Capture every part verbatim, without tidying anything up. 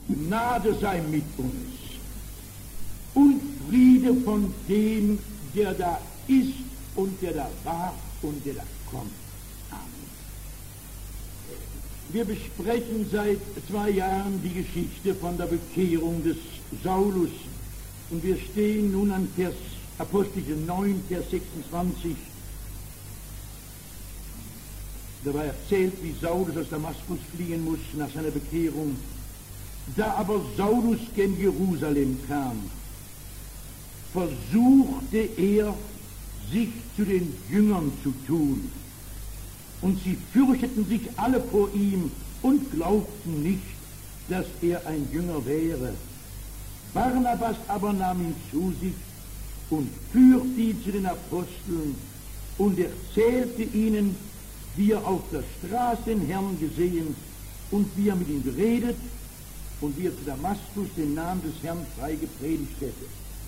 Gnade sei mit uns und Friede von dem, der da ist und der da war und der da kommt. Amen. Wir besprechen seit zwei Jahren die Geschichte von der Bekehrung des Saulus und wir stehen nun an Vers Apostel neun, Vers sechsundzwanzig. Da war erzählt, wie Saulus aus Damaskus fliehen muss nach seiner Bekehrung. Da aber Saulus gen Jerusalem kam, versuchte er, sich zu den Jüngern zu tun. Und sie fürchteten sich alle vor ihm und glaubten nicht, dass er ein Jünger wäre. Barnabas aber nahm ihn zu sich und führte ihn zu den Aposteln und erzählte ihnen, wie er auf der Straße den Herrn gesehen und wie er mit ihm geredet und wie er zu Damaskus den Namen des Herrn frei gepredigt hätte.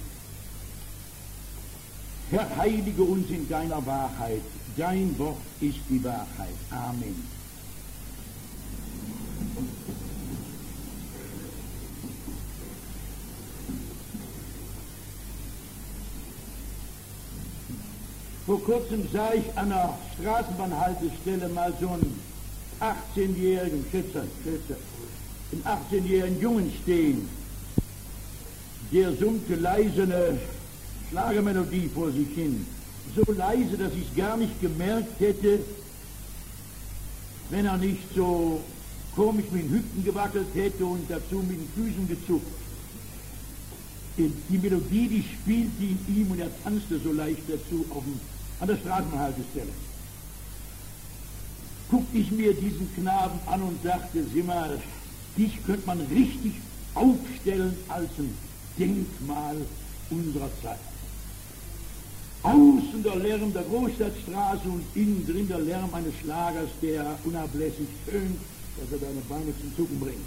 Herr, heilige uns in deiner Wahrheit. Dein Wort ist die Wahrheit. Amen. Vor kurzem sah ich an einer Straßenbahnhaltestelle mal so einen achtzehnjährigen Schätzer, Schätzer, einen achtzehnjährigen Jungen stehen, der summte leise eine Schlagermelodie vor sich hin, so leise, dass ich es gar nicht gemerkt hätte, wenn er nicht so komisch mit den Hüften gewackelt hätte und dazu mit den Füßen gezuckt. Die Melodie, die spielte in ihm und er tanzte so leicht dazu auf dem, an der Straßenhaltestelle. Guckte ich mir diesen Knaben an und dachte, sieh mal, dich könnte man richtig aufstellen als ein Denkmal unserer Zeit. Außen der Lärm der Großstadtstraße und innen drin der Lärm eines Schlagers, der unablässig tönt, dass er deine Beine zum Zucken bringt.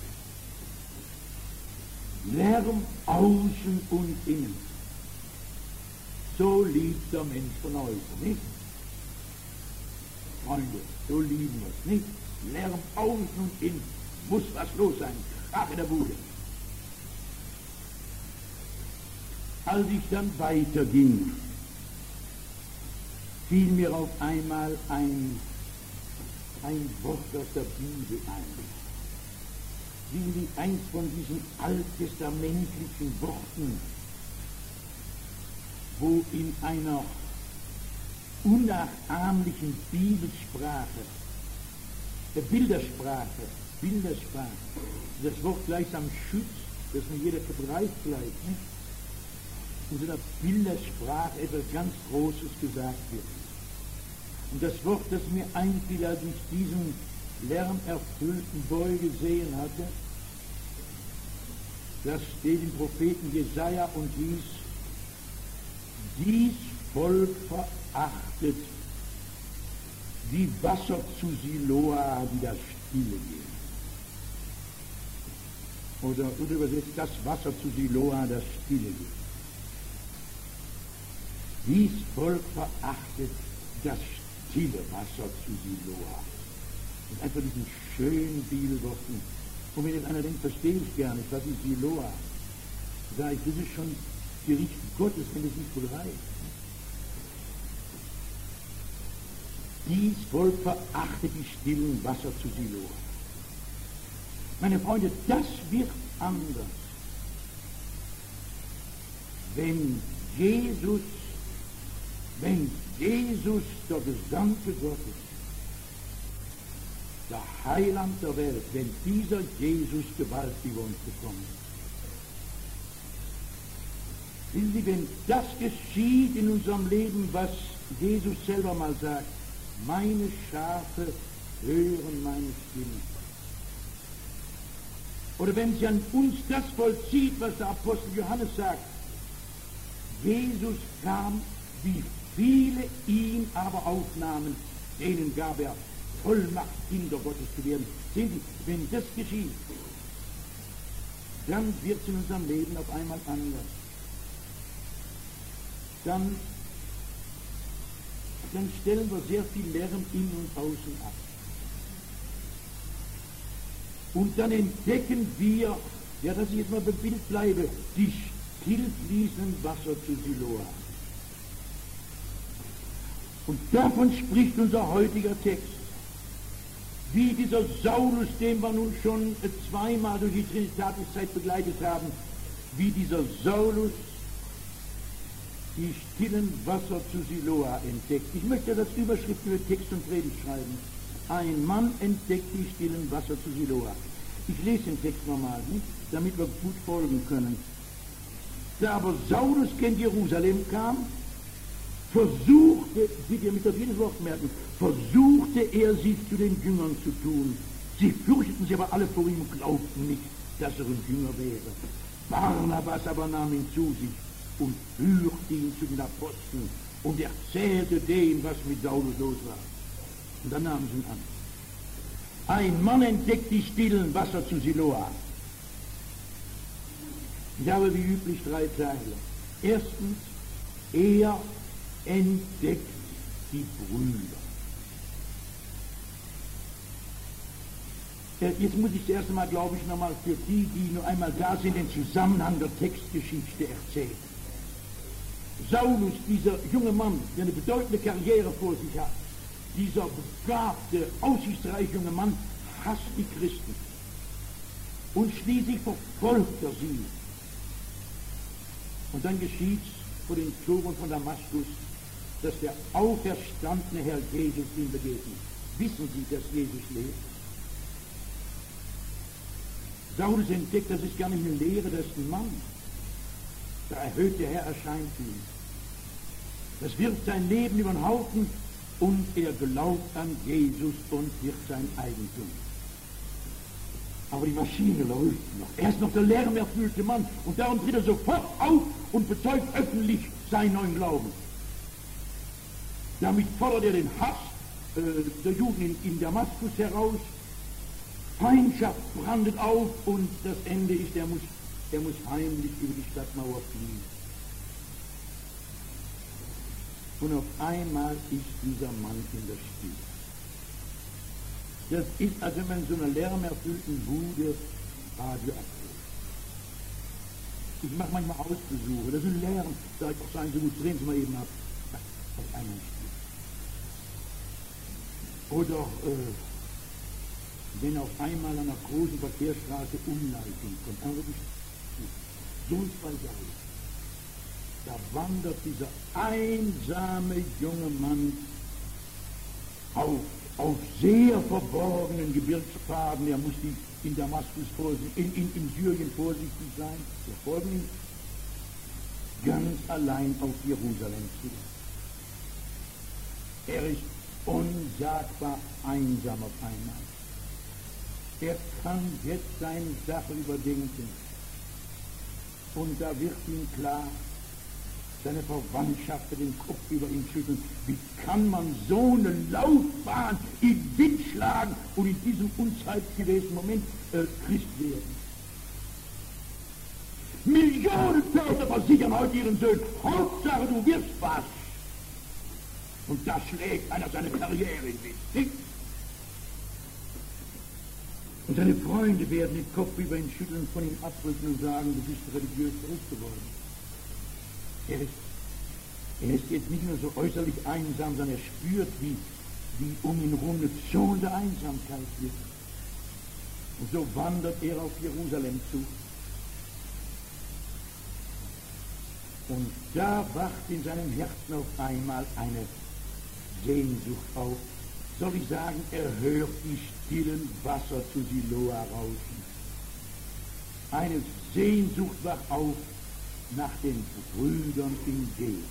Lärm außen und innen. So liebt der Mensch von heute, nicht? Freunde, so lieben wir es, nicht? Lärm außen und innen. Muss was los sein. Krach in der Bude. Als ich dann weiterging, fiel mir auf einmal ein, ein Wort aus der Bibel ein. Wie eins von diesen alttestamentlichen Worten, wo in einer unnachahmlichen Bibelsprache, der Bildersprache, Bildersprache, das Wort gleichsam schützt, das mir jeder begreift gleich, nicht? In so einer Bildersprache etwas ganz Großes gesagt wird. Und das Wort, das mir einfiel, als ich diesen lärmerfüllten Boy gesehen hatte, das steht im Propheten Jesaja und hieß: Dies Volk verachtet wie Wasser zu Siloa, die da stille gehen. Oder, oder übersetzt, das Wasser zu Siloa, das stille geht. Dies Volk verachtet das stille Wasser zu Siloa. Und einfach diesen schönen Bibelworten. Und wenn jetzt einer denkt, verstehe ich gar nicht, was ist Siloa? Sag ich, das ist schon Gericht Gottes, wenn es nicht begreift. Dies Volk verachtet die stillen Wasser zu Siloa. Meine Freunde, das wird anders, wenn Jesus, wenn Jesus, der Gesandte Gottes, der Heiland der Welt, wenn dieser Jesus Gewalt über uns bekommt. Wissen Sie, wenn das geschieht in unserem Leben, was Jesus selber mal sagt, meine Schafe hören meine Stimme. Oder wenn sich an uns das vollzieht, was der Apostel Johannes sagt, Jesus kam, wie viele ihn aber aufnahmen, denen gab er Vollmacht, Kinder Gottes zu werden. Sehen Sie, wenn das geschieht, dann wird es in unserem Leben auf einmal anders. Dann, dann stellen wir sehr viel Lärm innen und außen ab. Und dann entdecken wir, Ja, dass ich jetzt mal beim Bild bleibe, die stillfließenden Wasser zu Siloa. Und davon spricht unser heutiger Text. Wie dieser Saulus, den wir nun schon zweimal durch die Trinitatiszeit begleitet haben, wie dieser Saulus die stillen Wasser zu Siloa entdeckt. Ich möchte das Überschrift über Text und Predigt schreiben. Ein Mann entdeckt die stillen Wasser zu Siloa. Ich lese den Text nochmal, nicht? Damit wir gut folgen können. Da aber Saulus gen Jerusalem kam, versuchte, bitte ihr mit auf jedes Wort merken, versuchte er sie zu den Jüngern zu tun. Sie fürchteten sich aber alle vor ihm und glaubten nicht, dass er ein Jünger wäre. Barnabas aber nahm ihn zu sich und führte ihn zu den Aposteln und erzählte denen, was mit Saulus los war. Und dann nahmen sie ihn an. Ein Mann entdeckt die stillen Wasser zu Siloa. Ich habe wie üblich drei Teile. Erstens, er entdeckt die Brüder. Jetzt muss ich zuerst einmal, glaube ich, nochmal für die, die nur einmal da sind, den Zusammenhang der Textgeschichte erzählen. Saulus, dieser junge Mann, der eine bedeutende Karriere vor sich hat, dieser begabte, aussichtsreiche junge Mann, hasst die Christen. Und schließlich verfolgt er sie. Und dann geschieht es vor den Toren von Damaskus, dass der auferstandene Herr Jesus ihm begegnet. Wissen Sie, dass Jesus lebt? Saulus entdeckt, das ist gar nicht eine Lehre, das ist ein Mann. Der erhöhte Herr erscheint ihm. Das wirft sein Leben über den Haufen und er glaubt an Jesus und wird sein Eigentum. Aber die Maschine läuft noch. Er ist noch der lärmerfüllte Mann und darum tritt er sofort auf und bezeugt öffentlich seinen neuen Glauben. Damit fordert er den Hass äh, der Juden in, in Damaskus heraus. Feindschaft brandet auf und das Ende ist, er muss, er muss heimlich über die Stadtmauer fliehen. Und auf einmal ist dieser Mann in der Stille. Das ist, als wenn man in so einer lärmerfüllten Bude Radio abhört. Ich mache manchmal Hausbesuche, das sind Lärm, da ich auch sagen, so gut, drehen Sie mal eben ab. Auf einmal still. Oder, äh, wenn auf einmal an einer großen Verkehrsstraße Umleitung kommt, dann wirklich so ein Beiseite. Da wandert dieser einsame junge Mann auf, auf sehr verborgenen Gebirgspfaden. Er muss die in Damaskus vorsichtig, in, in, in Syrien vorsichtig sein. Wir folgen ihm ganz allein auf Jerusalem zu. Er ist unsagbar einsam auf einmal. Er kann jetzt seine Sache überdenken. Und da wird ihm klar, seine Verwandtschaft den Kopf über ihn schütteln. Wie kann man so eine Laufbahn in Wind schlagen und in diesem unzeitgemäßen Moment äh, Christ werden? Millionen Väter versichern heute ihren Söhnen, Hauptsache du wirst was. Und da schlägt einer seine Karriere in Wind. Und seine Freunde werden den Kopf über ihn schütteln, von ihm abrücken und sagen, du bist religiös verrückt geworden. Er ist, er ist jetzt nicht nur so äußerlich einsam, sondern er spürt, wie, wie um ihn herum eine Zone der Einsamkeit wird. Und so wandert er auf Jerusalem zu. Und da wacht in seinem Herzen auf einmal eine Sehnsucht auf. Soll ich sagen, er hört die stillen Wasser zu Siloa rauschen. Eine Sehnsucht wacht auf nach den Brüdern in Gehen.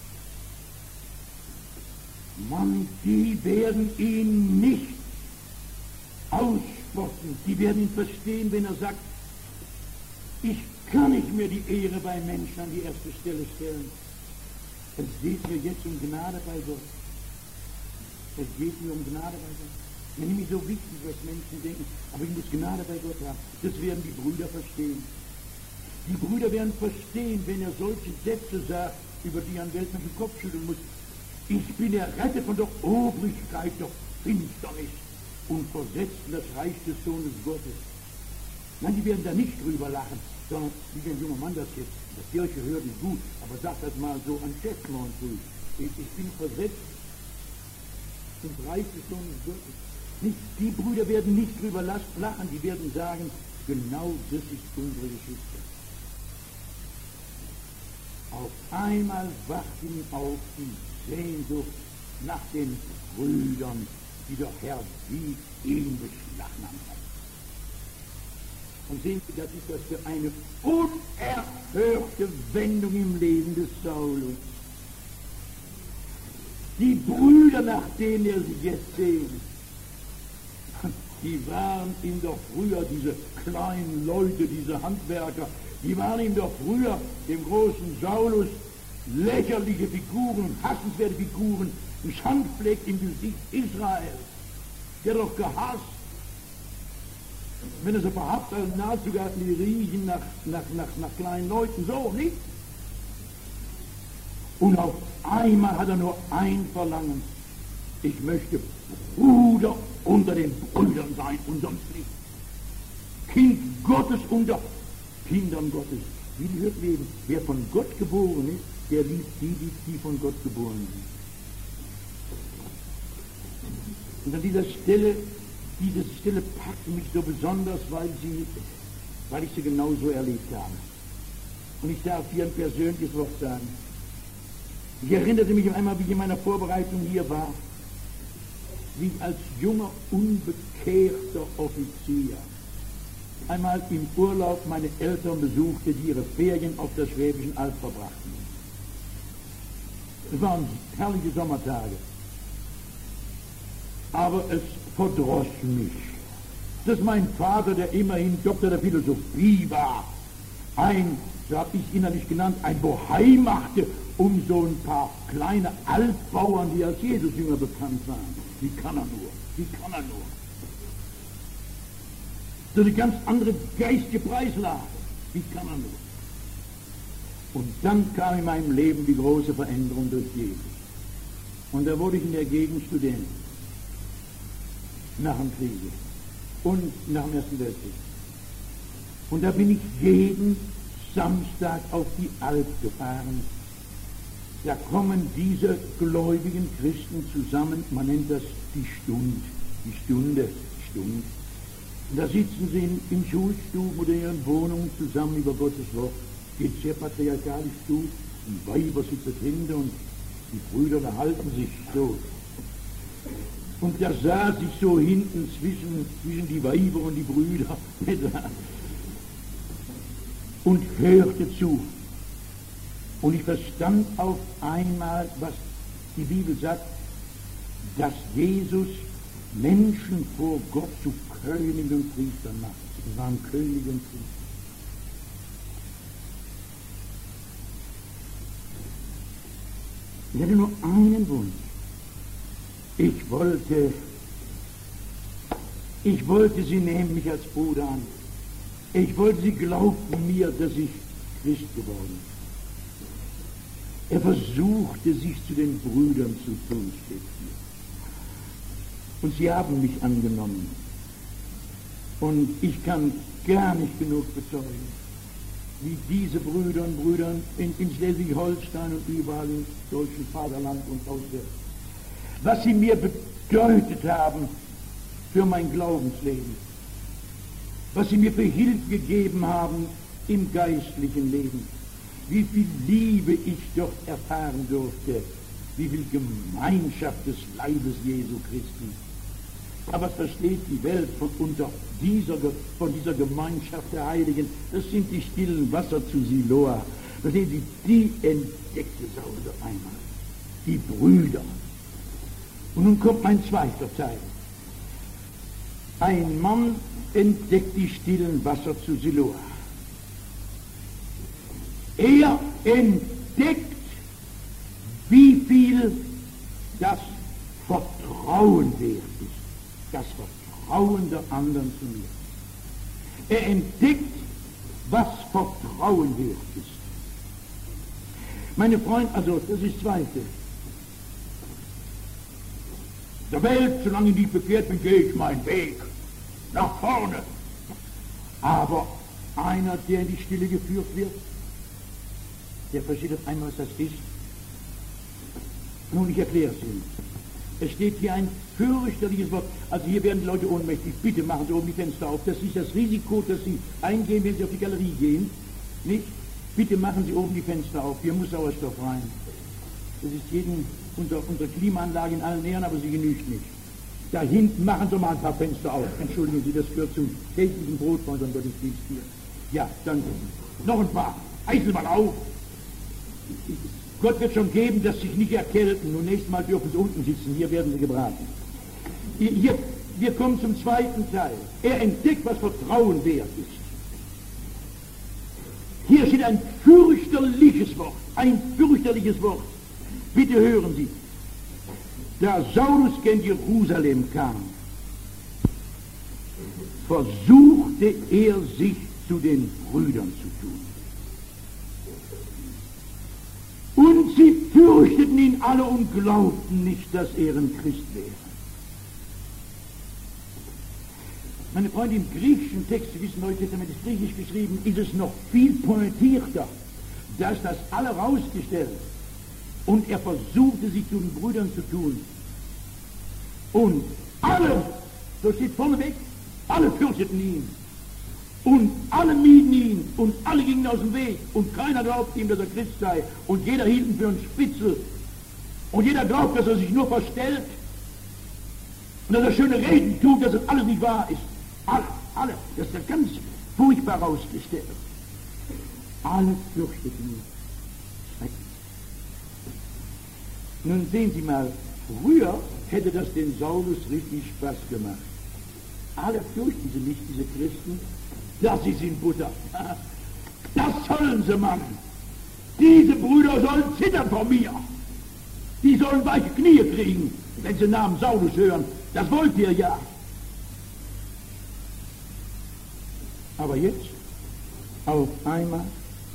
Mann, die werden ihn nicht ausspotten, die werden ihn verstehen, wenn er sagt, ich kann nicht mehr die Ehre bei Menschen an die erste Stelle stellen. Es geht mir jetzt um Gnade bei Gott. Es geht mir um Gnade bei Gott. Mir nämlich so wichtig, was Menschen denken, aber ich muss Gnade bei Gott haben. Das werden die Brüder verstehen. Die Brüder werden verstehen, wenn er solche Sätze sagt, über die ein Welt mit dem Kopf schütteln muss. Ich bin errettet von der Obrigkeit der Finsternis und versetzt in das Reich des Sohnes Gottes. Nein, die werden da nicht drüber lachen, sondern wie ein junger Mann das jetzt in der Kirche hört, ist gut, aber sag das mal so an Chefmann früh. Ich, ich bin versetzt und reiche schon wirklich. Nicht, die Brüder werden nicht drüber lachen, die werden sagen, genau das ist unsere Geschichte. Auf einmal wacht ihm auf die Sehnsucht nach den Brüdern, die der Herr wie ihn beschlagnahmt hat. Und sehen Sie, das ist das für eine unerhörte Wendung im Leben des Saulus. Die Brüder, nach denen er sich jetzt sehnt, die waren ihm doch früher, diese kleinen Leute, diese Handwerker, die waren ihm doch früher, dem großen Saulus, lächerliche Figuren, hassenswerte Figuren, ein Schandfleck im Gesicht Israels. Der doch gehasst, wenn er so behauptet, nahezu sogar die riechen nach, nach, nach, nach kleinen Leuten, so, nicht? Und auf einmal hat er nur ein Verlangen. Ich möchte Bruder unter den Brüdern sein und sonst nicht. Kind Gottes unter Kindern Gottes. Wie die hört leben. Wer von Gott geboren ist, der liebt die, die, die von Gott geboren sind. Und an dieser Stelle, diese Stelle packt mich so besonders, weil, sie, weil ich sie genau so erlebt habe. Und ich darf hier ein persönliches Wort sagen. Ich erinnerte mich einmal, wie ich in meiner Vorbereitung hier war, wie ich als junger, unbekehrter Offizier einmal im Urlaub meine Eltern besuchte, die ihre Ferien auf der Schwäbischen Alb verbrachten. Es waren herrliche Sommertage. Aber es verdross mich, dass mein Vater, der immerhin Doktor der Philosophie war, ein, so habe ich es innerlich genannt, ein Bohai machte um so ein paar kleine Altbauern, die als Jesusjünger bekannt waren. Wie kann er nur? Wie kann er nur? So eine ganz andere geistige Preislage. Wie kann er nur? Und dann kam in meinem Leben die große Veränderung durch Jesus. Und da wurde ich in der Gegend Student. Nach dem Kriege. Und nach dem Ersten Weltkrieg. Und da bin ich jeden Samstag auf die Alp gefahren. Da kommen diese gläubigen Christen zusammen, man nennt das die Stunde, die Stunde, Stunde. Und da sitzen sie in, in Schulstuben oder in ihren Wohnungen zusammen über Gottes Wort. Geht sehr patriarchalisch zu, die Weiber sitzen hinter und die Brüder unterhalten sich so. Und da saß ich so hinten zwischen, zwischen die Weiber und die Brüder und hörte zu. Und ich verstand auf einmal, was die Bibel sagt, dass Jesus Menschen vor Gott zu Königen und Priestern macht. Sie waren Könige und Priester. Ich hatte nur einen Wunsch. Ich wollte, ich wollte sie nehmen mich als Bruder an. Ich wollte, sie glaubten mir, dass ich Christ geworden bin. Er versuchte, sich zu den Brüdern zu tun, steht hier. Und sie haben mich angenommen. Und ich kann gar nicht genug bezeugen, wie diese Brüder und Brüder in, in Schleswig-Holstein und überall im deutschen Vaterland und auswärts, was sie mir bedeutet haben für mein Glaubensleben, was sie mir für Hilfe gegeben haben im geistlichen Leben, wie viel Liebe ich dort erfahren durfte, wie viel Gemeinschaft des Leibes Jesu Christi. Aber es versteht die Welt von, unter dieser, von dieser Gemeinschaft der Heiligen, das sind die stillen Wasser zu Siloa. Verstehen Sie, die entdeckte Saul einmal, die Brüder. Und nun kommt mein zweiter Teil. Ein Mann entdeckt die stillen Wasser zu Siloa. Er entdeckt, wie viel das Vertrauen wert ist. Das Vertrauen der anderen zu mir. Er entdeckt, was Vertrauen wert ist. Meine Freunde, also das ist das Zweite. Der Welt, solange ich nicht bekehrt bin, gehe ich meinen Weg nach vorne. Aber einer, der in die Stille geführt wird, der versteht auf einmal, was das ist. Nun, ich erkläre es Ihnen. Es steht hier ein fürchterliches Wort. Also hier werden die Leute ohnmächtig. Bitte machen Sie oben die Fenster auf. Das ist das Risiko, dass Sie eingehen, wenn Sie auf die Galerie gehen. Nicht? Bitte machen Sie oben die Fenster auf. Hier muss Sauerstoff rein. Das ist jeden, unsere, unsere Klimaanlage in allen Nähern, aber sie genügt nicht. Da hinten machen Sie mal ein paar Fenster auf. Entschuldigen Sie, das gehört zum täglichen Brot von unserem Gottesdienst hier. Ja, danke. Noch ein paar. Heißen Sie mal auf. Gott wird schon geben, dass Sie sich nicht erkälten. Nun, nächstes Mal dürfen Sie unten sitzen. Hier werden Sie gebraten. Hier, hier, wir kommen zum zweiten Teil. Er entdeckt, was Vertrauen wert ist. Hier steht ein fürchterliches Wort. Ein fürchterliches Wort. Bitte hören Sie. Da Saulus gen Jerusalem kam, versuchte er sich zu den Brüdern zu tun. Und sie fürchteten ihn alle und glaubten nicht, dass er ein Christ wäre. Meine Freunde, im griechischen Text, Sie wissen, Neue Testament ist griechisch geschrieben, ist es noch viel pointierter. Da ist das alle rausgestellt. Und er versuchte, sich zu den Brüdern zu tun. Und alle, so steht vorneweg, alle fürchteten ihn. Und alle mieden ihn. Und alle gingen aus dem Weg. Und keiner glaubte ihm, dass er Christ sei. Und jeder hielt ihn für einen Spitzel. Und jeder glaubt, dass er sich nur verstellt. Und dass er schöne Reden tut, dass das alles nicht wahr ist. Alle, alle. Das ist ja ganz furchtbar rausgestellt. Alle fürchteten ihn. Nun sehen Sie mal, früher hätte das den Saulus richtig Spaß gemacht. Alle fürchten sie nicht, diese Christen. Das ist in Butter. Das sollen sie machen. Diese Brüder sollen zittern vor mir. Die sollen weiche Knie kriegen, wenn sie den Namen Saulus hören. Das wollt ihr ja. Aber jetzt, auf einmal,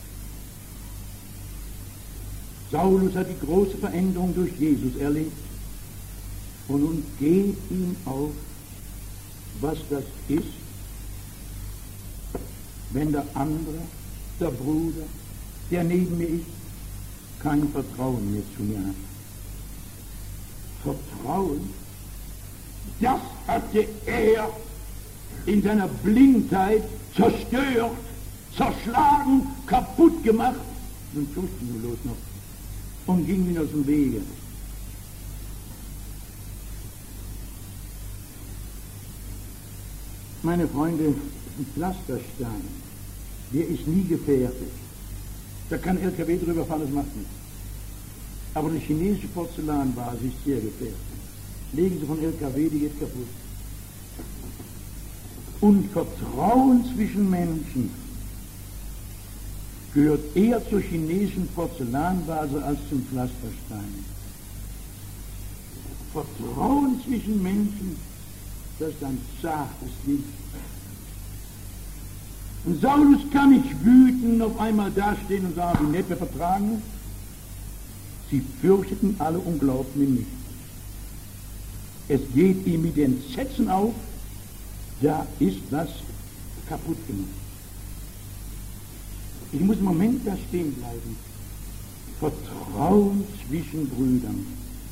Saulus hat die große Veränderung durch Jesus erlebt. Und nun geht ihm auf, was das ist, wenn der andere, der Bruder, der neben mir ist, kein Vertrauen mehr zu mir hat. Vertrauen, das hatte er in seiner Blindheit zerstört, zerschlagen, kaputt gemacht. Nun tust du los noch und ging mir aus dem Wege. Meine Freunde, ein Pflasterstein, der ist nie gefährlich. Da kann L K W drüber fahren, das macht nichts. Aber eine chinesische Porzellanvase ist sehr gefährlich. Legen Sie von L K W, die geht kaputt. Und Vertrauen zwischen Menschen gehört eher zur chinesischen Porzellanvase als zum Pflasterstein. Vertrauen zwischen Menschen, das ist ein zartes Ding. Und Saulus kann nicht wütend auf einmal dastehen und sagen, wie nett, wir vertragen. Sie fürchteten alle und glaubten ihm nicht. Es geht ihm mit den Entsetzen auf, da ist was kaputt gemacht. Ich muss einen Moment da stehen bleiben. Vertrauen zwischen Brüdern,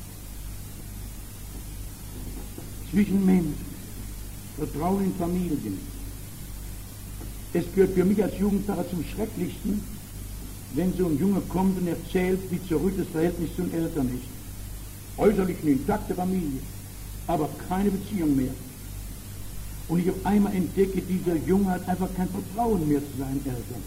zwischen Menschen, Vertrauen in Familien. Es gehört für mich als Jugendpfarrer zum Schrecklichsten, wenn so ein Junge kommt und erzählt, wie zerrüttet das Verhältnis zu den Eltern ist. Äußerlich eine intakte Familie, aber keine Beziehung mehr. Und ich auf einmal entdecke, dieser Junge hat einfach kein Vertrauen mehr zu seinen Eltern.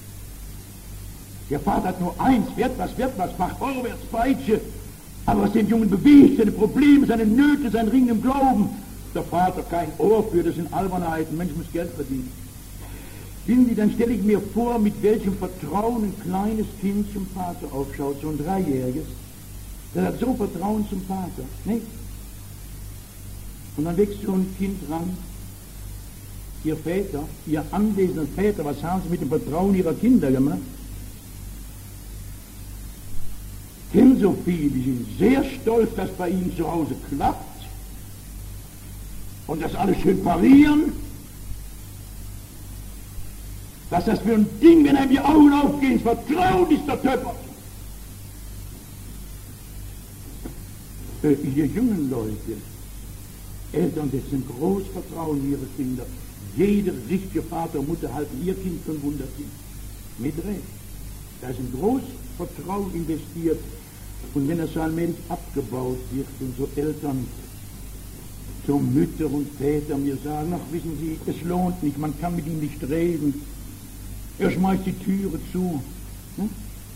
Der Vater hat nur eins, wird was, wird was, macht vorwärts, Peitsche. Aber was den Jungen bewegt, seine Probleme, seine Nöte, sein Ringen im Glauben, der Vater kein Ohr für, das sind Albernheiten, Mensch muss Geld verdienen. Wissen Sie, dann stelle ich mir vor, mit welchem Vertrauen ein kleines Kind zum Vater aufschaut, so ein Dreijähriges. Das hat so Vertrauen zum Vater, nicht? Und dann wächst so ein Kind ran. Ihr Väter, ihr anwesenden Väter, was haben sie mit dem Vertrauen ihrer Kinder gemacht? Kennen so viele, die sind sehr stolz, dass bei ihnen zu Hause klappt und dass alle schön parieren. Was ist das für ein Ding, wenn einem die Augen aufgehen? Vertrauen ist der Töpfer. Äh, ihr jungen Leute, Eltern setzen groß Vertrauen in ihre Kinder. Jeder richtige Vater und Mutter halten ihr Kind für ein Wunderkind. Mit Recht. Da ist ein großes Vertrauen investiert. Und wenn das so allmählich abgebaut wird und so Eltern, so Mütter und Väter mir sagen, ach wissen Sie, es lohnt nicht, man kann mit ihm nicht reden. Er schmeißt die Türe zu. Hm?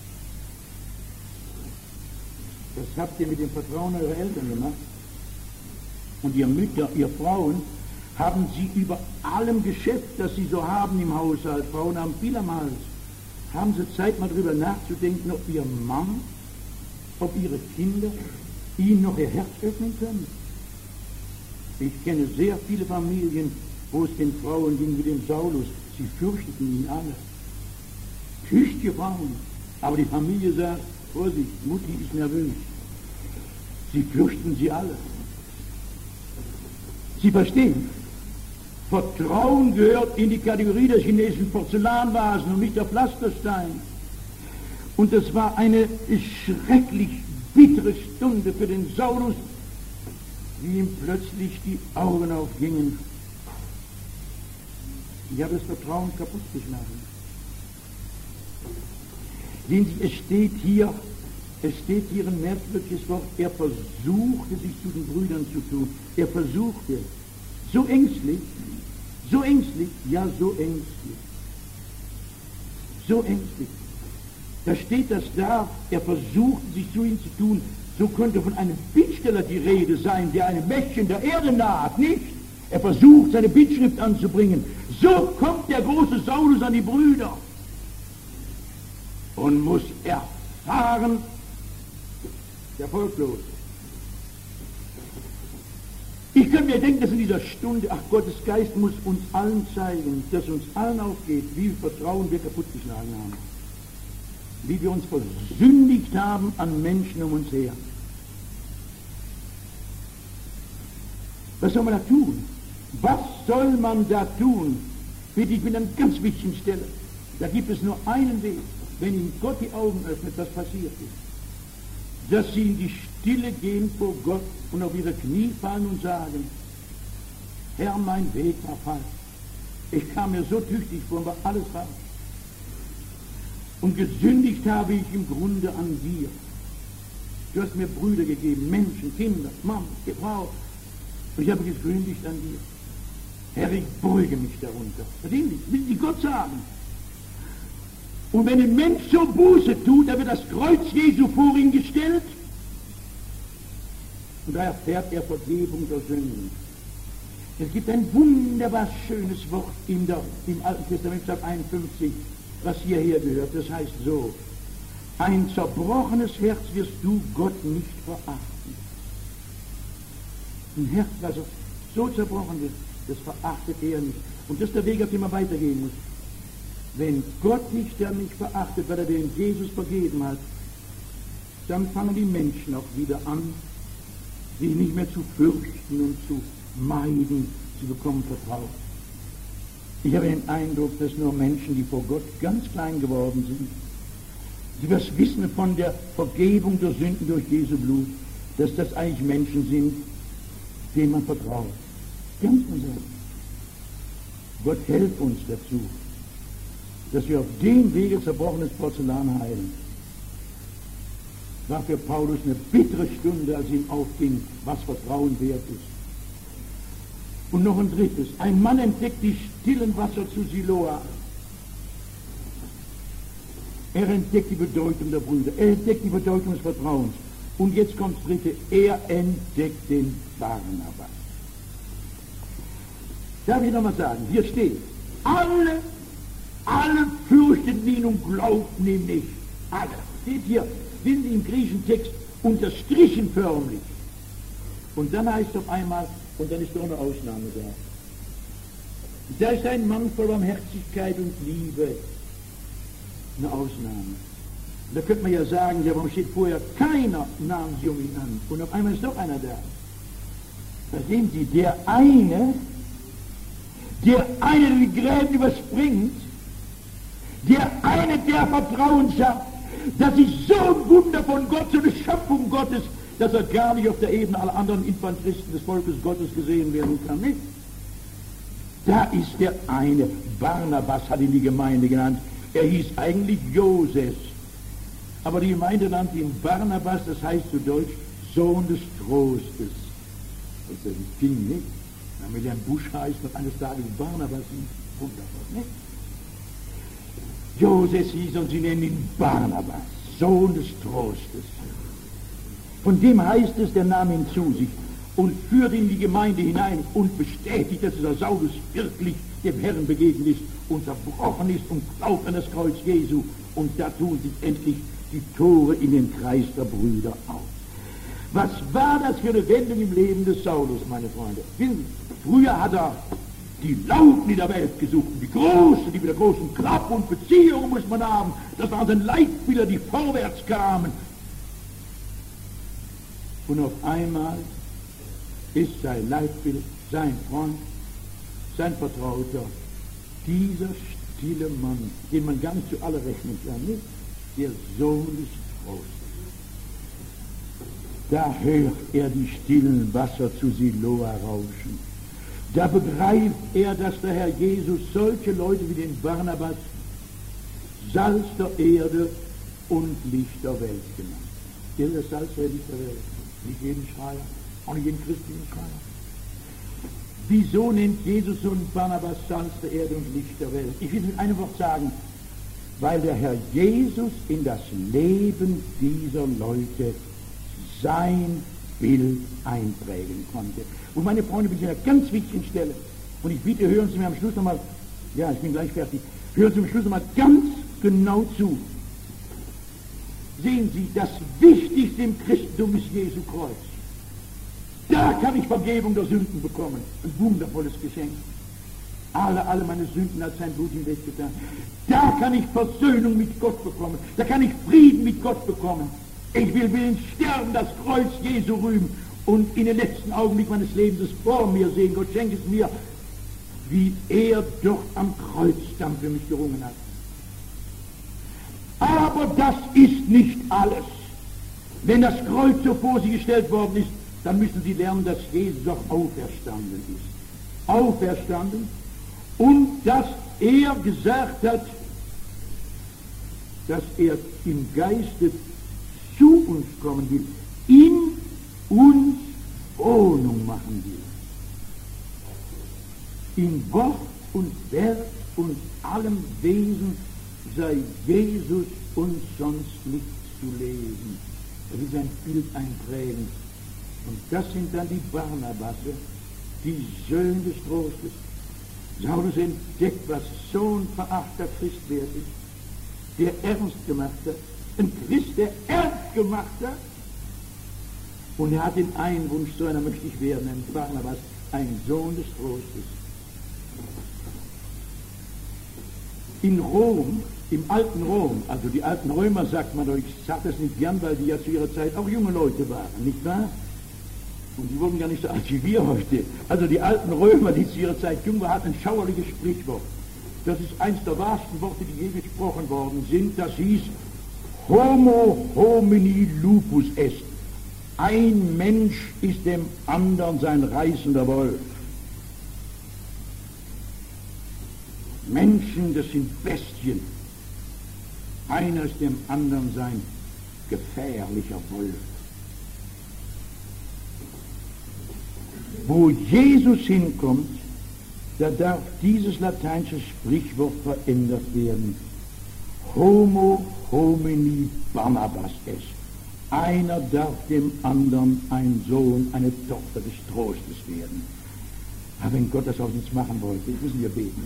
Das habt ihr mit dem Vertrauen eurer Eltern gemacht. Und ihr Mütter, ihr Frauen, haben sie über allem Geschäft, das sie so haben im Haushalt, Frauen haben viel am Hals, haben sie Zeit mal drüber nachzudenken, ob ihr Mann, ob ihre Kinder ihnen noch ihr Herz öffnen können. Ich kenne sehr viele Familien, wo es den Frauen ging wie dem Saulus, sie fürchteten ihn alle. Tüchtige Frauen, aber die Familie sagt, Vorsicht, Mutti ist nervös. Sie fürchten sie alle. Sie verstehen, Vertrauen gehört in die Kategorie der chinesischen Porzellanvasen und nicht der Pflasterstein. Und das war eine schrecklich bittere Stunde für den Saulus, wie ihm plötzlich die Augen aufgingen. Ich habe das Vertrauen kaputt geschlagen. Sehen Sie, es steht hier, es steht hier ein merkwürdiges Wort, er versuchte sich zu den Brüdern zu tun. Er versuchte, so ängstlich, so ängstlich, ja so ängstlich, so ängstlich. Da steht das da, er versuchte sich zu ihm zu tun, so könnte von einem Bittsteller die Rede sein, der einem Mädchen der Erde naht, nicht? Er versucht, seine Bittschrift anzubringen. So kommt der große Saulus an die Brüder und muss erfahren, erfolglos. Ich könnte mir denken, dass in dieser Stunde, ach, Gottes Geist muss uns allen zeigen, dass uns allen aufgeht, wie viel Vertrauen wir kaputtgeschlagen haben. Wie wir uns versündigt haben an Menschen um uns her. Was soll man da tun? Was soll man da tun? Bitte, ich bin an einer ganz wichtigen Stelle. Da gibt es nur einen Weg. Wenn Ihnen Gott die Augen öffnet, was passiert ist. Dass Sie in die Stille gehen vor Gott und auf Ihre Knie fallen und sagen, Herr, mein Weg war falsch. Ich kam mir so tüchtig vor, war alles falsch. Und gesündigt habe ich im Grunde an dir. Du hast mir Brüder gegeben, Menschen, Kinder, Mann, Frau. Und ich habe gesündigt an dir. Herr, ich beuge mich darunter. Verstehen Sie? Will Sie Gott sagen? Und wenn ein Mensch so Buße tut, dann wird das Kreuz Jesu vor ihn gestellt. Und da erfährt er Vergebung der Sünden. Es gibt ein wunderbar schönes Wort in der, im Alten Testament, Psalm einundfünfzig, was hierher gehört. Das heißt so, ein zerbrochenes Herz wirst du Gott nicht verachten. Ein Herz, das so zerbrochen ist, das verachtet er nicht. Und das ist der Weg, auf dem man weitergehen muss. Wenn Gott nicht der mich verachtet, weil er den Jesus vergeben hat, dann fangen die Menschen auch wieder an, sich nicht mehr zu fürchten und zu meiden. Sie bekommen Vertrauen. Ich habe den Eindruck, dass nur Menschen, die vor Gott ganz klein geworden sind, die was wissen von der Vergebung der Sünden durch Jesu Blut, dass das eigentlich Menschen sind, denen man vertraut. Ganz einfach. Gott hilft uns dazu, dass wir auf dem Wege zerbrochenes Porzellan heilen. War für Paulus eine bittere Stunde, als ihm aufging, was Vertrauen wert ist. Und noch ein drittes. Ein Mann entdeckt die stillen Wasser zu Siloa. Er entdeckt die Bedeutung der Brüder. Er entdeckt die Bedeutung des Vertrauens. Und jetzt kommt das dritte. Er entdeckt den Barnabas. Darf ich nochmal sagen? Hier steht, alle, alle fürchteten ihn und glaubten ihm nicht. Alle. Steht hier, sind im griechischen Text unterstrichen förmlich. Und dann heißt es auf einmal, und dann ist doch eine Ausnahme da. Da ist ein Mann voll Barmherzigkeit und Liebe. Eine Ausnahme. Da könnte man ja sagen, ja, warum steht vorher, keiner nahm sie um ihn an. Und auf einmal ist doch einer da. Da sehen Sie, der eine, der eine, der die Gräben überspringt, Der eine, der Vertrauen schafft. Das ist so ein Wunder von Gott, so eine Schöpfung Gottes, dass er gar nicht auf der Ebene aller anderen Infanteristen des Volkes Gottes gesehen werden kann. Nicht? Da ist der eine. Barnabas hat ihn die Gemeinde genannt. Er hieß eigentlich Joses. Aber die Gemeinde nannte ihn Barnabas, das heißt zu Deutsch Sohn des Trostes. Das ging nicht. Dann will er ein Busch heißen und eines Tages Barnabas hieß. Wunderbar, nicht? Joses hieß und sie nennen ihn Barnabas, Sohn des Trostes. Von dem heißt es, der nahm ihn zu sich und führte ihn in die Gemeinde hinein und bestätigt, dass dieser Saulus wirklich dem Herrn begegnet ist und zerbrochen ist und glaubt an das Kreuz Jesu. Und da tun sich endlich die Tore in den Kreis der Brüder auf. Was war das für eine Wendung im Leben des Saulus, meine Freunde? Früher hat er die Lauten in der Welt gesucht, die großen, die mit der großen Klappe und Beziehung muss man haben. Das waren dann Leitbilder, die vorwärts kamen. Und auf einmal ist sein Leitbild, sein Freund, sein Vertrauter, dieser stille Mann, den man gar nicht zu aller rechnen kann, nicht? Der Sohn des Trostes. Da hört er die stillen Wasser zu Siloa rauschen. Da begreift er, dass der Herr Jesus solche Leute wie den Barnabas Salz der Erde und Licht der Welt genannt. Der das Salz der Licht der Welt. Nicht jeden Schreier, auch nicht jeden christlichen Schreier. Wieso nennt Jesus und Barnabas Salz der Erde und Licht der Welt? Ich will mit einem Wort sagen, weil der Herr Jesus in das Leben dieser Leute sein Bild einprägen konnte. Und meine Freunde, bin ich an einer ganz wichtigen Stelle. Und ich bitte, hören Sie mir am Schluss nochmal, ja, ich bin gleich fertig, hören Sie mir am Schluss nochmal ganz genau zu. Sehen Sie, das Wichtigste im Christentum ist Jesu Kreuz. Da kann ich Vergebung der Sünden bekommen. Ein wundervolles Geschenk. Alle, alle meine Sünden hat sein Blut hinweggetan. Da kann ich Versöhnung mit Gott bekommen. Da kann ich Frieden mit Gott bekommen. Ich will willen sterben, das Kreuz Jesu rühmen und in den letzten Augenblick meines Lebens es vor mir sehen. Gott schenkt es mir, wie er doch am Kreuzdamm für mich gerungen hat. Aber das ist nicht alles. Wenn das Kreuz so vor Sie gestellt worden ist, dann müssen Sie lernen, dass Jesus auch auferstanden ist. Auferstanden und dass er gesagt hat, dass er im Geiste zu uns kommen will, in uns Wohnung machen will. In Wort und Werk und allem Wesen sei Jesus uns sonst nicht zu lesen. Das ist ein Bild einprägen. Und das sind dann die Barnabasse, die Söhne des Trostes. Saulus entdeckt, was so ein verachter Christ wert ist, der ernst gemacht hat, ein Christ, der ernst gemacht hat. Und er hat den einen Wunsch, so einer möchte ich werden, ein Barnabas, ein Sohn des Trostes. In Rom, im alten Rom, also die alten Römer sagt man doch, ich sage das nicht gern, weil die ja zu ihrer Zeit auch junge Leute waren, nicht wahr? Und die wurden gar nicht so alt wie wir heute. Also die alten Römer, die zu ihrer Zeit jung waren, hatten ein schauerliches Sprichwort. Das ist eins der wahrsten Worte, die je gesprochen worden sind. Das hieß, Homo homini lupus est. Ein Mensch ist dem anderen sein reißender Wolf. Menschen, das sind Bestien. Einer ist dem anderen sein gefährlicher Wolf. Wo Jesus hinkommt, da darf dieses lateinische Sprichwort verändert werden. Homo homini Barnabas est. Einer darf dem anderen ein Sohn, eine Tochter des Trostes werden. Aber wenn Gott das auch nicht machen wollte, müssen wir beten.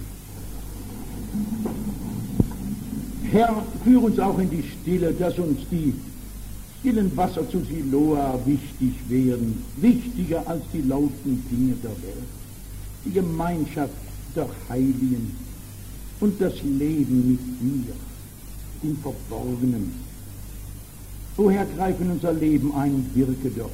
Herr, führe uns auch in die Stille, dass uns die stillen Wasser zu Siloa wichtig werden, wichtiger als die lauten Dinge der Welt, die Gemeinschaft der Heiligen und das Leben mit dir im Verborgenen. O Herr, greif in unser Leben ein und wirke doch.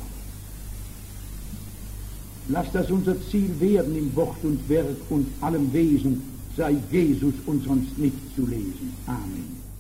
Lass das unser Ziel werden, im Wort und Werk und allem Wesen sei Jesus und sonst nicht zu lesen. Amen.